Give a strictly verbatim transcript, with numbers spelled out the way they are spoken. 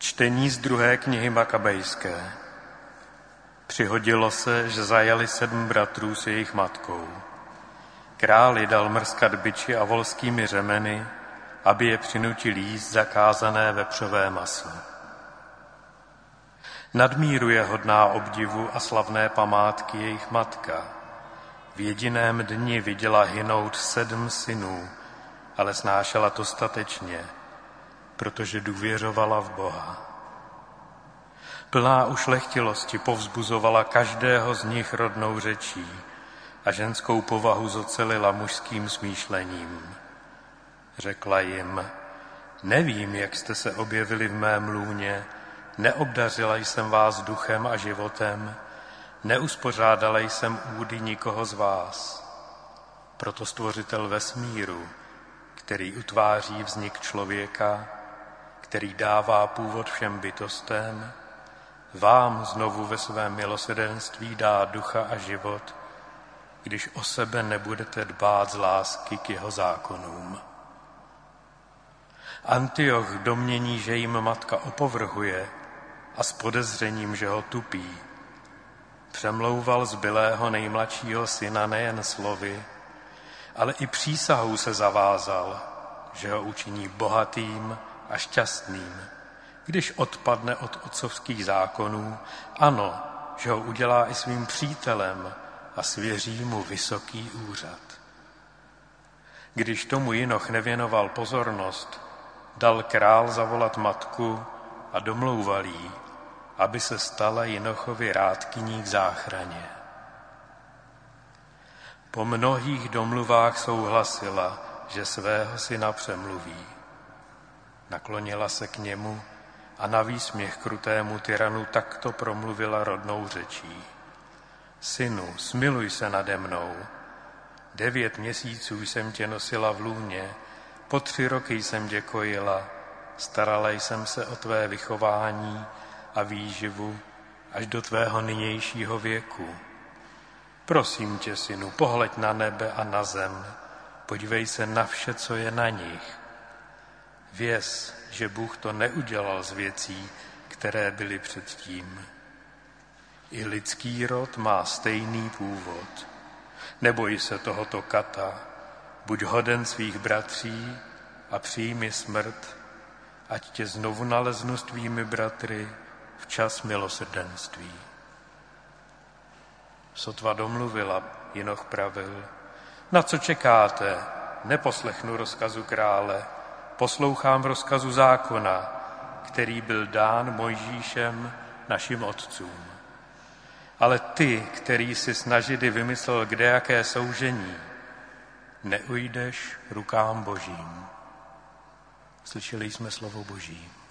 Čtení z druhé knihy Makabejské. Přihodilo se, že zajali sedm bratrů s jejich matkou. Králi dal mrskat biči a volskými řemeny, aby je přinutil jíst zakázané vepřové maso. Nadmíru je hodná obdivu a slavné památky jejich matka. V jediném dni viděla hynout sedm synů, ale snášela to statečně, protože důvěřovala v Boha. Plná ušlechtilosti povzbuzovala každého z nich rodnou řečí a ženskou povahu zocelila mužským smýšlením. Řekla jim, nevím, jak jste se objevili v mém lůně, neobdařila jsem vás duchem a životem, neuspořádala jsem údy nikoho z vás. Proto stvořitel vesmíru, který utváří vznik člověka, který dává původ všem bytostem, vám znovu ve svém milosrdenství dá ducha a život, když o sebe nebudete dbát z lásky k jeho zákonům. Antioch domnění, že jim matka opovrhuje a s podezřením, že ho tupí, přemlouval zbylého nejmladšího syna nejen slovy, ale i přísahou se zavázal, že ho učiní bohatým a šťastným, když odpadne od otcovských zákonů, ano, že ho udělá i svým přítelem a svěří mu vysoký úřad. Když tomu Jinoch nevěnoval pozornost, dal král zavolat matku a domlouval jí, aby se stala Jinochovi rádkyní k záchraně. Po mnohých domluvách souhlasila, že svého syna přemluví. Naklonila se k němu a na výsměch krutému tyranu takto promluvila rodnou řečí. Synu, smiluj se nade mnou. Devět měsíců jsem tě nosila v lůně, po tři roky jsem tě kojila, starala jsem se o tvé vychování a výživu až do tvého nynějšího věku. Prosím tě, synu, pohleď na nebe a na zem, podívej se na vše, co je na nich. Věz, že Bůh to neudělal z věcí, které byly předtím. I lidský rod má stejný původ. Neboj se tohoto kata, buď hoden svých bratří a přijmi smrt, ať tě znovu naleznu s tvými bratry včas milosrdenství. Sotva domluvila, Jinoch pravil, na co čekáte, neposlechnu rozkazu krále, poslouchám rozkazu zákona, který byl dán Mojžíšem našim otcům. Ale ty, který si snažili vymyslel kdejaké soužení, neujdeš rukám Božím. Slyšeli jsme slovo Boží.